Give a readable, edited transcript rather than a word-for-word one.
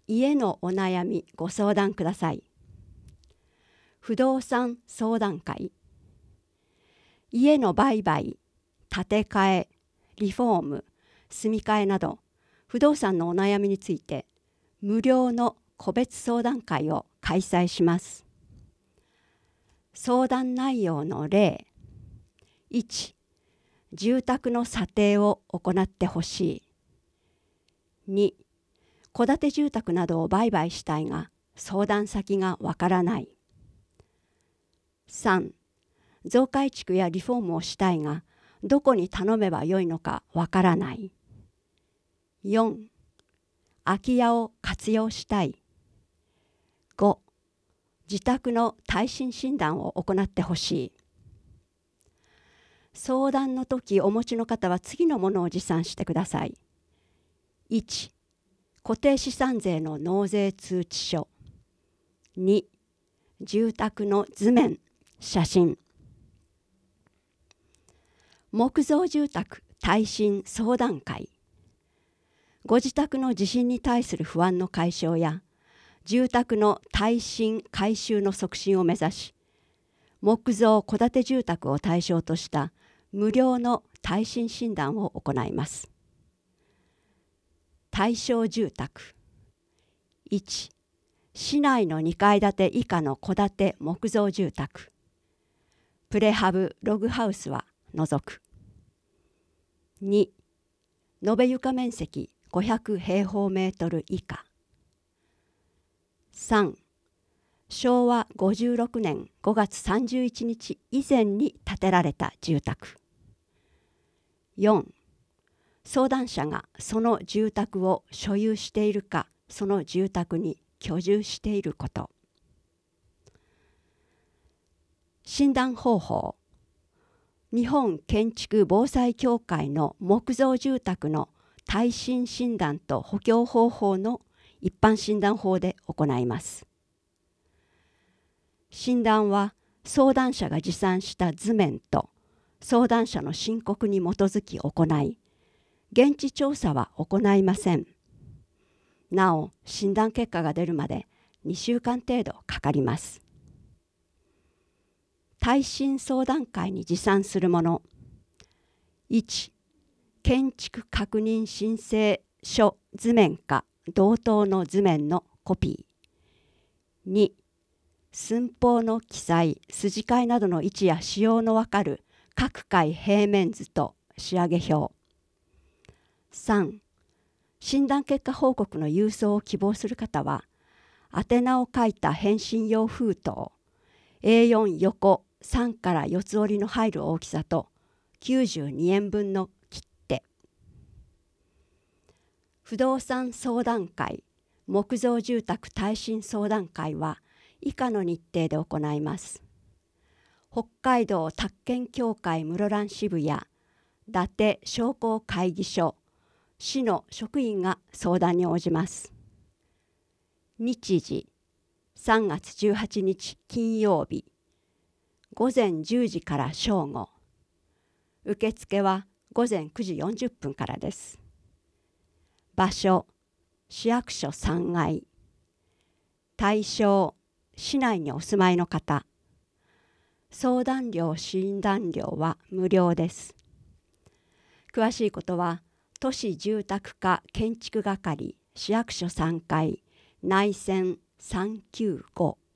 家のお悩みご相談ください。不動産相談会。家の売買、建て替え、リフォーム、住み替えなど不動産のお悩みについて無料の個別相談会を開催します。相談内容の例。1、住宅の査定を行ってほしい。2、戸建て住宅などを売買したいが相談先がわからない。3、増改築やリフォームをしたいがどこに頼めばよいのかわからない。4、空き家を活用したい。5、自宅の耐震診断を行ってほしい。相談の時お持ちの方は次のものを持参してください。1、固定資産税の納税通知書。2、住宅の図面、写真。木造住宅耐震相談会。ご自宅の地震に対する不安の解消や住宅の耐震改修の促進を目指し、木造戸建て住宅を対象とした無料の耐震診断を行います。対象住宅。1、市内の2階建て以下の戸建て木造住宅。プレハブ・ログハウスは除く。2、延べ床面積500平方メートル以下。3、昭和56年5月31日以前に建てられた住宅。4、相談者がその住宅を所有しているか、その住宅に居住していること。診断方法。日本建築防災協会の木造住宅の耐震診断と補強方法の一般診断法で行います。診断は相談者が持参した図面と相談者の申告に基づき行い、現地調査は行いません。なお、診断結果が出るまで2週間程度かかります。耐震相談会に持参するもの。1、建築確認申請書図面か同等の図面のコピー。2、寸法の記載、筋交いなどの位置や仕様のわかる各階平面図と仕上げ表。3、診断結果報告の郵送を希望する方は、宛名を書いた返信用封筒、A4 横3から4つ折りの入る大きさと92円分の切手。不動産相談会、木造住宅耐震相談会は以下の日程で行います。北海道宅建協会室蘭支部や伊達商工会議所、市の職員が相談に応じます。日時、3月18日金曜日、午前10時から正午。受付は午前9時40分からです。場所、市役所3階。対象、市内にお住まいの方。相談料・診断料は無料です。詳しいことは、都市住宅課建築係市役所3階内線395